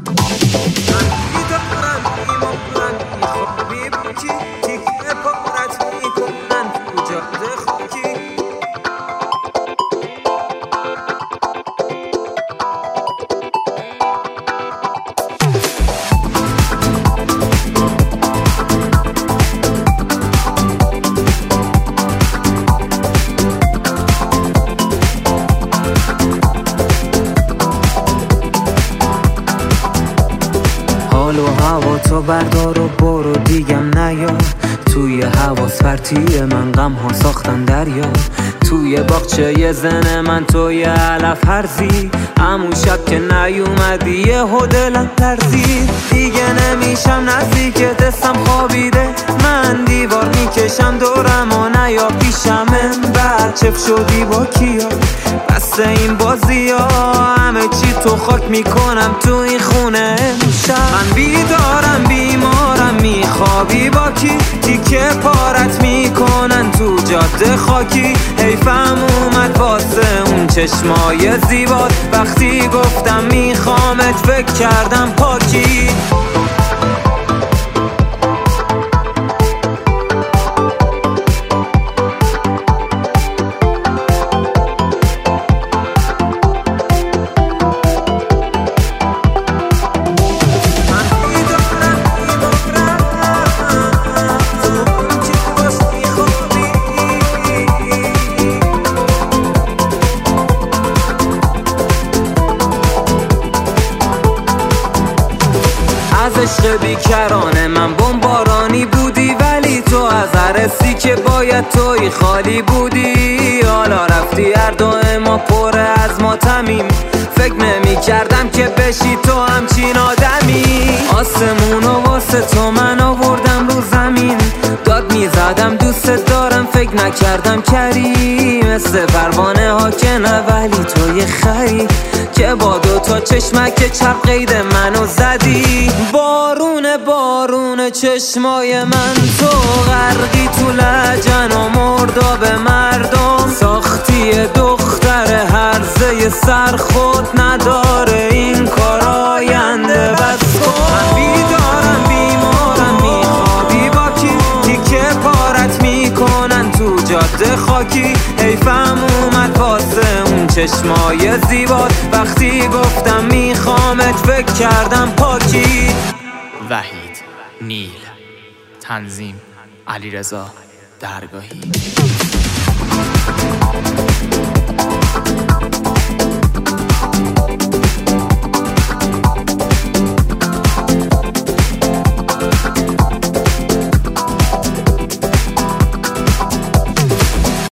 حال و هوا تو بردار و برو دیگم نیا. توی حواس پرتی من غم ها ساختن دریا. توی باغچه زن من توی علف هرزی. همون شب که نیومدی یهو دلم لرزید. دیگه نمیشم نزدیکت دستم خوابیده. من دیوار میکشم دورم و نیا پیشمه. بچف شدی با کیا بس این بازی ها. همه چی تو خاک میکنم تو این خونه امشب. من بیدارم بیمارم میخوابی با کی. تیکه پارت میکنن تو جاده خاکی. حیفم اومد واسه اون چشمای زیبات. وقتی گفتم میخوامت فکر کردم پاکی. از عشق بیکرانه من بمبارانی بودی. ولی تو از عرصی که باید توی خالی بودی. حالا رفتی هر دو ما پر از ماتمیم. فکر نمی کردم که بشی تو همچین آدمی. آسمونو واسه تو من آوردم رو زمین. داد می زدم دوست دارم فکر نکردم کری. مثل پروانه ها که نه ولی توی خری. که با دو تا چشمک چپ قید منو زدی. بارون چشمای من تو غرقی تو لجن و مرداب مردم. ساختی دختر هرزه سر خود نداره این کار آینده بس کن. من بیدارم بیمارم میخوابی با کی. تیکه پارت میکنن تو جاده خاکی. حیفم اومد واسه اون چشمای زیبات. وقتی گفتم میخوامت فکر کردم پاکی. وحید نیل، تنظیم علیرضا درگاهی.